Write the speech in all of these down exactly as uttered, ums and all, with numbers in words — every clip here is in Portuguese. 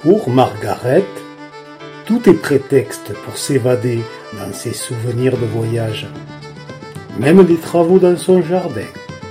Pour Margaret, tout est prétexte pour s'évader dans ses souvenirs de voyage, même des travaux dans son jardin.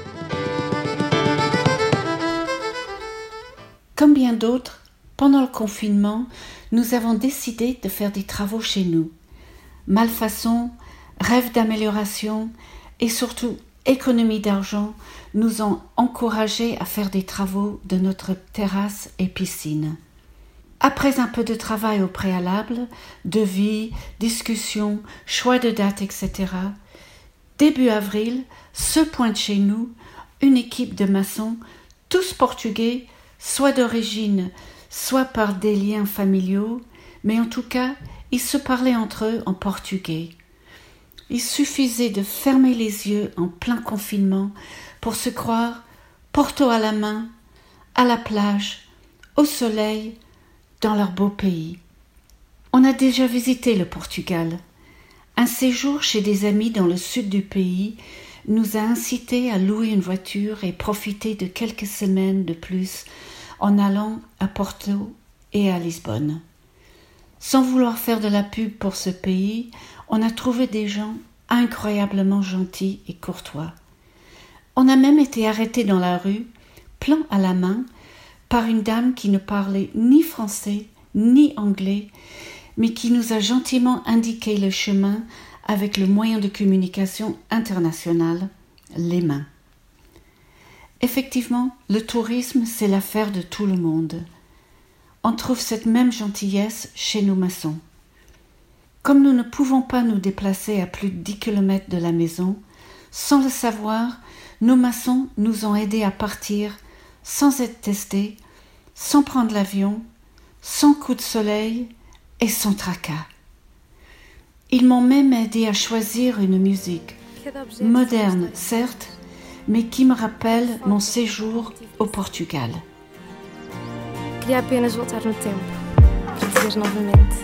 Comme bien d'autres, pendant le confinement, nous avons décidé de faire des travaux chez nous. Malfaçon, rêve d'amélioration et surtout économie d'argent nous ont encouragés à faire des travaux de notre terrasse et piscine. Après un peu de travail au préalable, devis, discussions, choix de date, et cetera, début avril, se pointe chez nous une équipe de maçons, tous portugais, soit d'origine, soit par des liens familiaux, mais en tout cas, ils se parlaient entre eux en portugais. Il suffisait de fermer les yeux en plein confinement pour se croire Porto à la main, à la plage, au soleil, dans leur beau pays. On a déjà visité le Portugal. Un séjour chez des amis dans le sud du pays nous a incités à louer une voiture et profiter de quelques semaines de plus en allant à Porto et à Lisbonne. Sans vouloir faire de la pub pour ce pays, on a trouvé des gens incroyablement gentils et courtois. On a même été arrêtés dans la rue, plan à la main, par une dame qui ne parlait ni français ni anglais, mais qui nous a gentiment indiqué le chemin avec le moyen de communication international, les mains. Effectivement, le tourisme, c'est l'affaire de tout le monde. On trouve cette même gentillesse chez nos maçons. Comme nous ne pouvons pas nous déplacer à plus de dix kilomètres de la maison, sans le savoir, nos maçons nous ont aidés à partir sans être testés, sans prendre l'avion, sans coup de soleil et sans tracas. Ils m'ont même aidé à choisir une musique, moderne certes, mais qui me rappelle mon séjour au Portugal. Queria apenas voltar no tempo para dizer novamente.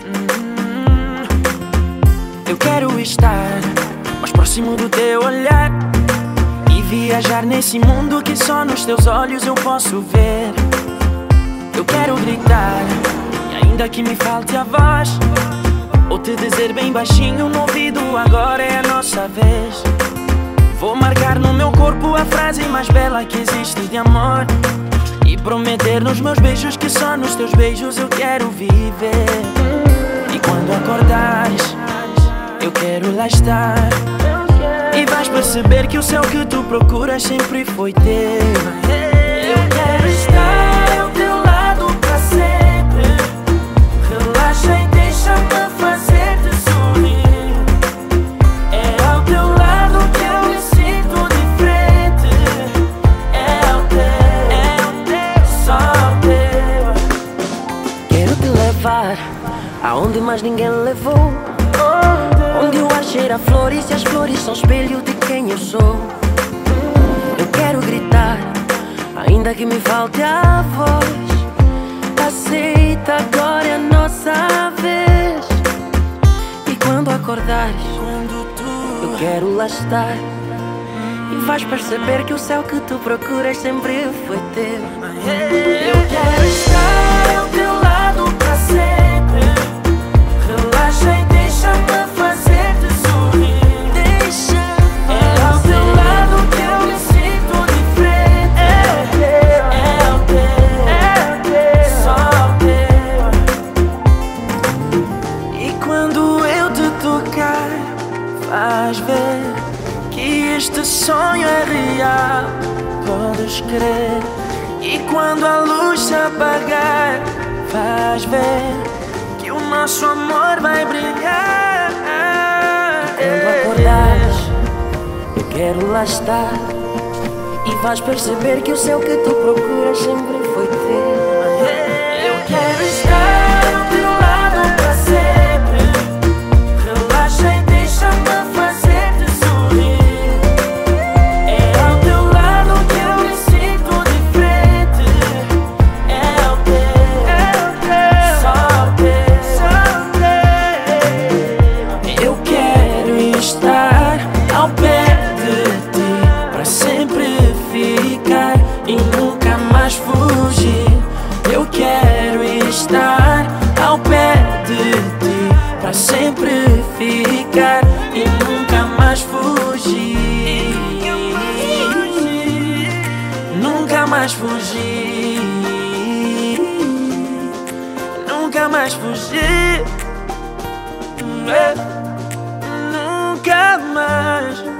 Eu quero estar mais próximo do teu olhar e viajar nesse mundo que só nos teus olhos eu posso ver. Eu quero gritar e ainda que me falte a voz, ou te dizer bem baixinho no ouvido, agora é a nossa vez. Vou marcar no meu corpo a frase mais bela que existe de amor e prometer nos meus beijos que só nos teus beijos eu quero viver. E quando acordares, eu quero lá estar e vais perceber que o céu que tu procuras sempre foi teu. Eu quero estar ao teu lado pra sempre. Relaxa e deixa-me fazer-te sorrir. É ao teu lado que eu me sinto diferente. É ao teu, é ao teu, só ao teu. Quero te levar aonde mais ninguém levou, onde o ar cheira a flores e as flores são espelho de quem eu sou. Eu quero gritar, ainda que me falte a voz. Aceita, agora é a nossa vez. E quando acordares, eu quero lá estar e vais perceber que o céu que tu procuras sempre foi teu. Eu quero estar ao teu lado pra sempre. Relaxa e deixa-me fazer-te sorrir. Deixa. É ao teu lado que eu me sinto diferente. É ao teu, é ao teu, só ao teu. E quando eu te tocar, vais ver que este sonho é real. Podes crer. E quando a luz se apagar, vais ver que o nosso amor vai brilhar. E quando acordares, eu quero lá estar e vais perceber que o céu que tu procuras sempre foi teu. Eu quero estar ao teu lado pra sempre. Relaxa e deixa-me fazer-te sorrir. É ao teu lado que eu me sinto diferente. É ao teu, é ao teu, só ao teu. Eu quero estar ao pé de ti pra sempre ficar e nunca mais fugir. Eu quero estar mais fugir, nunca mais fugir, nunca mais.